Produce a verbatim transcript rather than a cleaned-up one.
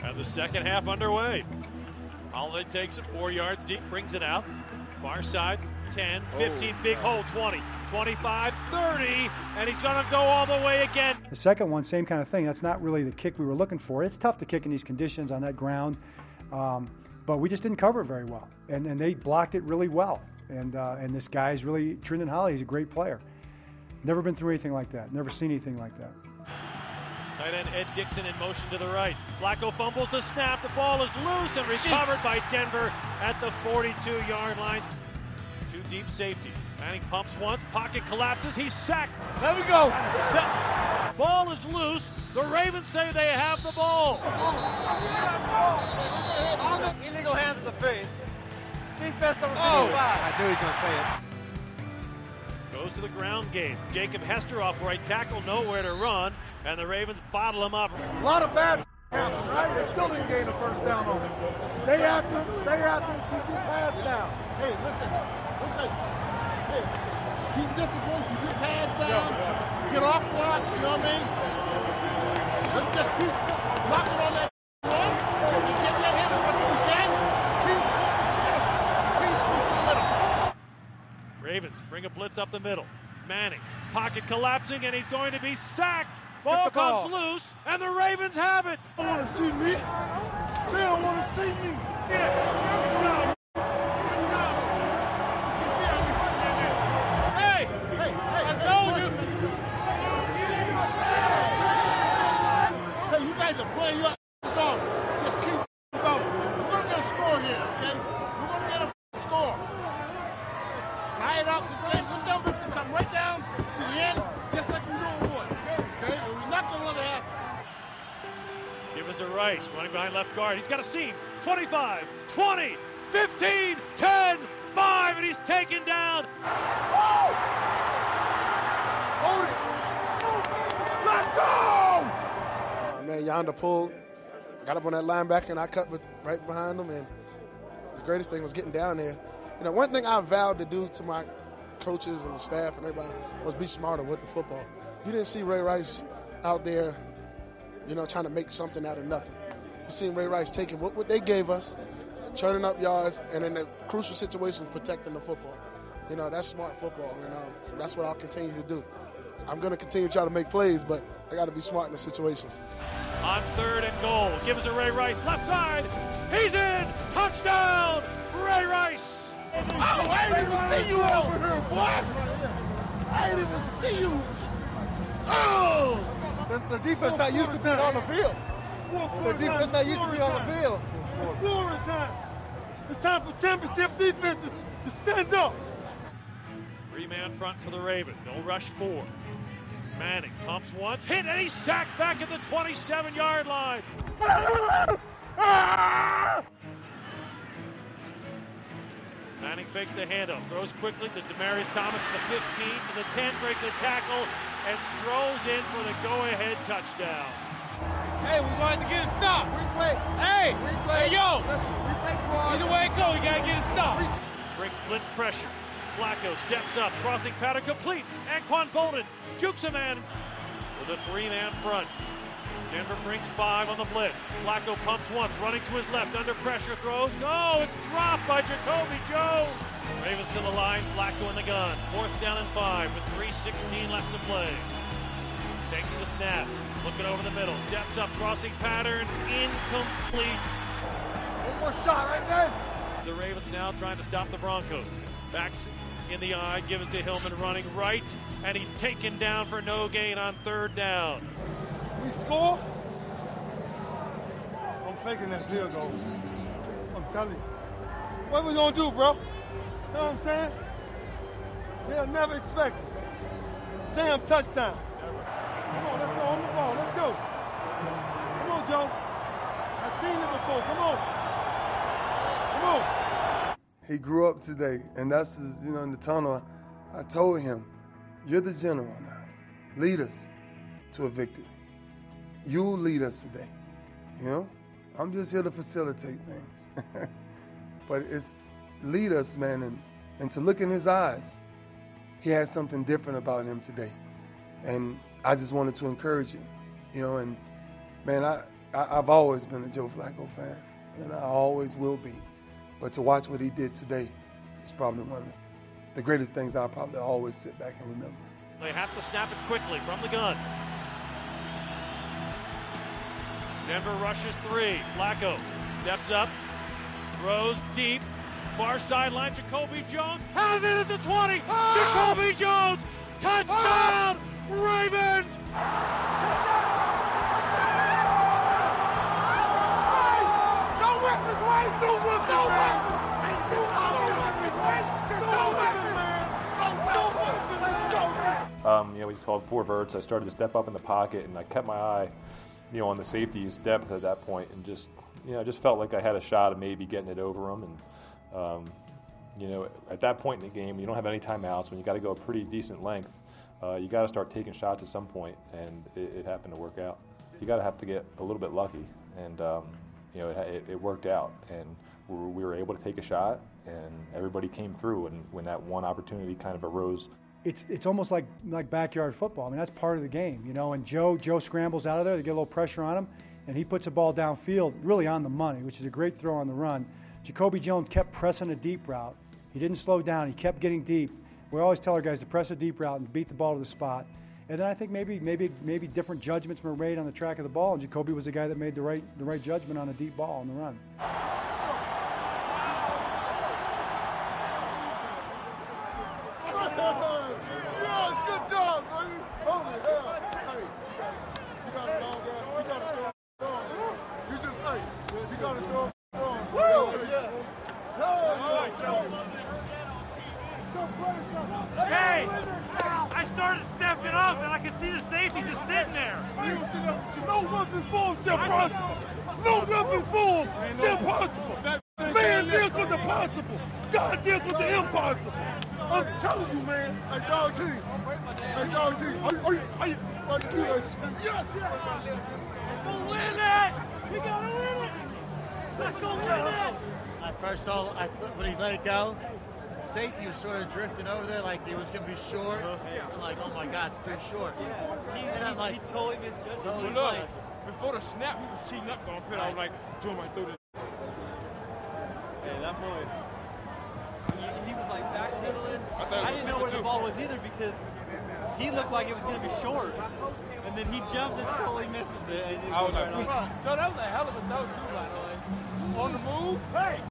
As the second half underway. Holiday takes it four yards deep, brings it out. Far side, ten, fifteen, oh, big hole, twenty, twenty-five, thirty, and he's going to go all the way again. The second one, same kind of thing. That's not really the kick we were looking for. It's tough to kick in these conditions on that ground, um, but we just didn't cover it very well. And, and they blocked it really well. And, uh, and this guy's really, Trindon Holly, he's a great player. Never been through anything like that. Never seen anything like that. Tight end Ed Dixon in motion to the right. Flacco fumbles the snap. The ball is loose and recovered Jeez. by Denver at the forty-two-yard line. Two deep safeties. Manning pumps once. Pocket collapses. He's sacked. There we go. The ball is loose. The Ravens say they have the ball. Illegal hands at the face. Defense number oh, fifty-five. I knew he was going to say it. Goes to the ground game. Jacob Hester off right tackle, nowhere to run, and the Ravens bottle him up. A lot of bad counts, right? They still didn't gain a first down on him. Stay after him, stay after him, keep your pads down. Hey, listen, listen. Hey, keep discipline, keep your pads down, get off blocks, you know what I mean? Let's just keep blocking on that run, and we get that hit as much as we can. Keep, keep pushing the middle. Ravens bring a blitz up the middle. Manning, pocket collapsing, and he's going to be sacked. Ball comes loose, and the Ravens have it. They don't want to see me. They don't want to see me. Yeah. Hey, hey, hey, I told you. Hey, you guys are playing your ass off. Just keep going. We're going to get a score here, okay? We're going to get a score. Tie it up this game. This number's going to come right down to the end, just like we normally would. Okay? And we're not going to let it happen. Give us to Rice, running behind left guard. He's got a seam. twenty-five, twenty, fifteen, ten, five, and he's taken down. Oh! Hold it. Let's go! Uh, man, Yonder pulled, got up on that linebacker, and I cut with, right behind him. And the greatest thing was getting down there. You know, one thing I vowed to do to my coaches and the staff and everybody was be smarter with the football. You didn't see Ray Rice out there, you know, trying to make something out of nothing. You seen Ray Rice taking what, what they gave us, churning up yards, and in the crucial situations, protecting the football. You know, that's smart football, and um, that's what I'll continue to do. I'm going to continue to try to make plays, but I got to be smart in the situations. On third and goal, give us a Ray Rice, left side. He's in! Touchdown! Ray Rice! Oh, I didn't even see you over here, boy! I didn't even see you! Oh! The, the defense not used to being on the field. The defense not used to be on the field. It's glory time. It's time for championship defenses to stand up. Three-man front for the Ravens. They'll rush four. Manning pumps once, hit, and he's sacked back at the twenty-seven-yard line. Manning fakes the handoff, throws quickly to Demaryius Thomas at the fifteen, to the ten, breaks a tackle, and strolls in for the go-ahead touchdown. Hey, we're going to get a stop. Replay. Hey, Replay. hey, yo. Listen, replay. Either way it goes, we got to get a stop. Brings blitz pressure. Flacco steps up, crossing pattern complete. Anquan Bolden jukes a man with a three-man front. Denver brings five on the blitz. Flacco pumps once, running to his left, under pressure, throws. Oh, it's dropped by Jacoby Jones. Ravens to the line, Flacco in the gun. Fourth down and five with three sixteen left to play. Takes the snap, looking over the middle, steps up, crossing pattern, incomplete. One more shot right there. The Ravens now trying to stop the Broncos. Backs in the eye, gives to Hillman running right, and he's taken down for no gain on third down. We score. I'm faking that field goal. I'm telling you. What we gonna do, bro? You know what I'm saying? They'll never expect it. Sam touchdown. Come on, let's go on the ball. Let's go. Come on, Joe. I've seen it before. Come on. Come on. He grew up today, and that's, his, you know, in the tunnel, I told him, you're the general now. Lead us to a victory. You'll lead us today, you know? I'm just here to facilitate things. But it's lead us, man, and, and to look in his eyes, he has something different about him today. And I just wanted to encourage him, you know, and man, I, I, I've always been a Joe Flacco fan, and I always will be. But to watch what he did today is probably one of the greatest things I'll probably always sit back and remember. They have to snap it quickly from the gun. Denver rushes three. Flacco steps up, throws deep, far sideline. Jacoby Jones has it at the twenty. Oh! Jacoby Jones, touchdown, oh! Ravens! No weapons, right? No weapons, no weapons! Um, you know, we called four verts. I started to step up in the pocket, and I kept my eye, you know, on the safety's depth at that point, and just, you know, I just felt like I had a shot of maybe getting it over them. And, um, you know, at that point in the game, you don't have any timeouts. When you got to go a pretty decent length, uh, you got to start taking shots at some point, and it, it happened to work out. You got to have to get a little bit lucky, and um, you know, it, it worked out, and we were, we were able to take a shot, and everybody came through. And when that one opportunity kind of arose. It's it's almost like like backyard football. I mean, that's part of the game, you know. And Joe Joe scrambles out of there to get a little pressure on him, and he puts a ball downfield, really on the money, which is a great throw on the run. Jacoby Jones kept pressing a deep route. He didn't slow down. He kept getting deep. We always tell our guys to press a deep route and beat the ball to the spot. And then I think maybe maybe maybe different judgments were made on the track of the ball, and Jacoby was the guy that made the right the right judgment on a deep ball on the run. Yes, good job, baby. Holy hell. Hey, you got it, dog, guys. You got to score strong. You just, hey, you got to score strong. Woo! Yeah. Hey! I started stepping up, and I could see the safety just sitting there. No weapon form, it's impossible. No weapon form, it's impossible. Man deals with the possible. God deals with the impossible. I'm telling you, man. Hey, dog T. Hey, dog T. Are you, are you, are you, are you, yes, yes. Go win it! We gotta win it! Let's go win it! I first saw, I, when he let it go, safety was sort of drifting over there like he was going to be short. I'm like, oh my God, it's too short. He, and I'm like, he totally misjudged. Totally Look, before the snap, he was cheating up going pit. I was like, Joe might throw this. Hey, that boy, he, he was like backpedaling. I, I didn't know where the ball was either because he looked like it was going to be short. And then he jumped and totally misses it. And I was like, right on. so that was a hell of a throw too, by the way. On the move, hey.